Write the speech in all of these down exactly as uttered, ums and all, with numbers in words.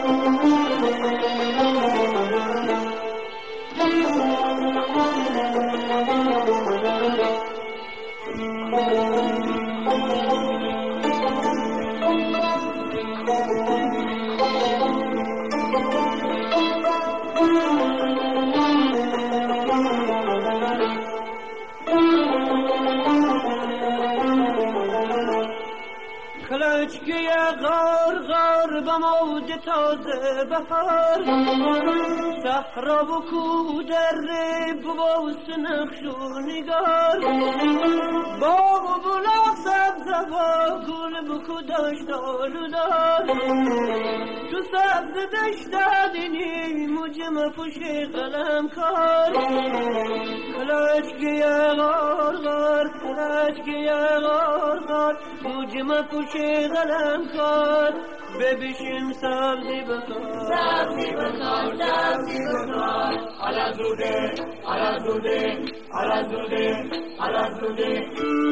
کلچگی غار غار به موج تازه بهار صحرا و کوه دره ببوس نقش و نگار باغ و بلاغ سبز با گل بکو داشت آلودار تو سبز دشت دینی مجمع پوش قلم کار کلچگی غار غار کلچگی غار غار مجمع پوش قلم کار ببشیم سبزی بکار سبزی بکار سبزی بکار حالا زوده حالا زوده حالا زوده حالا زوده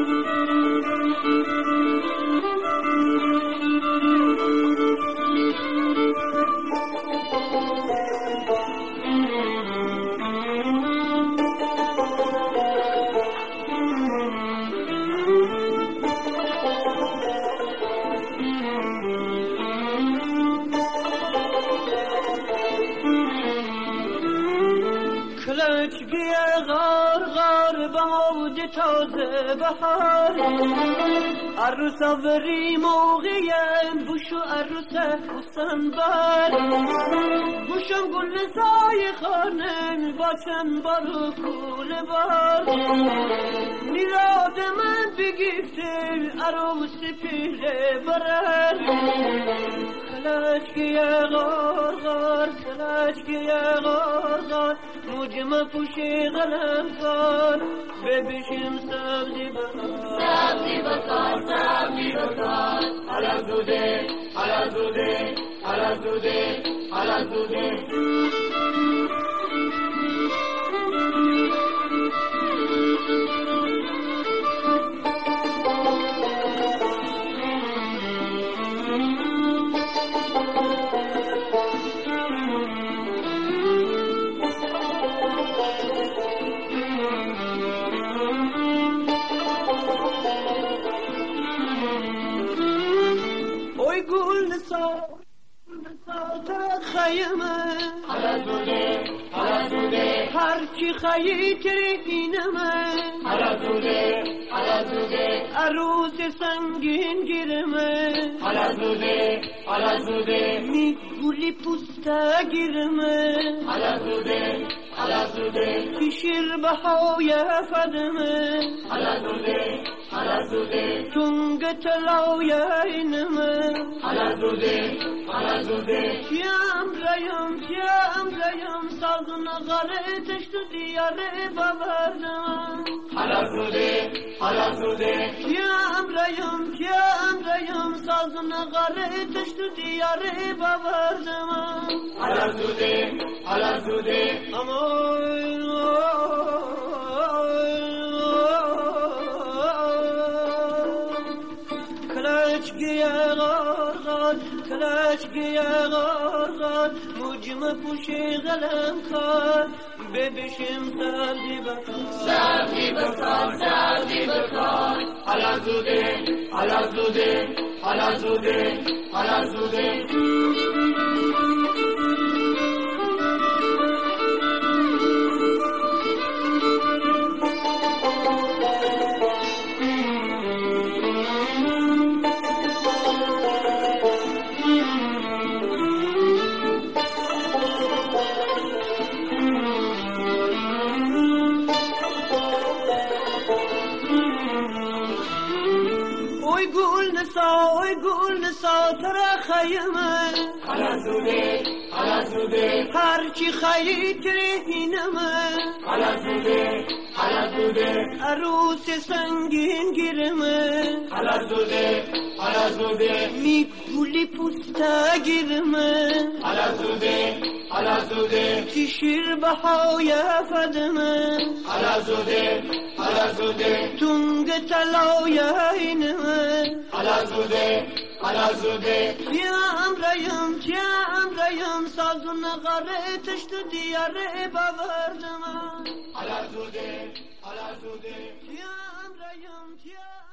کلچگی غار غار به موج تازه بهار عروسا وری موقعیم بوشو عروسه حسن بر بوشم گل سای خانه باچن بارو کول بار میلاد من بگیفته عروسی پیله برر کلچگی غار غار کلچگی غار غار مجمع پوشی قلم کار ببشیم سبزی بکار سبزی بکار سبزی بکار حالا زوده حالا زوده حالا زوده حالا زوده خیمه حالا زوده حالا زوده هر کی خیی ترینمه حالا زوده حالا زوده عروس سنگین گیرمه حالا زوده حالا زوده می گولی پوسته گیرمه حالا زوده حالا زوده کشیر بهای فدمه حالا زوده حالا زوده تونگ تلاوی اینمه حالا زوده حالا زوده کیم ریم کیم ریم سازون غره تشت دیاره ببردم حالا زوده حالا زوده کیم ریم کیم ریم سازون غره تشت دیاره ببردم حالا زوده حالا زوده امای کلچگی غار غار کلچگی غار غار مجمع پوشی قلم کار ببشیم سبزی بکار سبزی بکار سبزی بکار حالا زوده حالا زوده حالا زوده حالا زوده اوی گل نسا تر خیمه حالا زوده حالا زوده هر چی خیلی ترینمه حالا زوده حالا زوده عروس سنگین گیرمه حالا زوده حالا زوده می گولی پوسته گیرمه حالا زوده حالا زوده کشیر بهای فدمه حالا زوده حالا زوده تونگ تلاوی اینمه حالا زوده حالا زوده کیم امرayım ki امرayım sazun nagare tıştı diyare bağırdım Alazude Alazude ki امرayım ki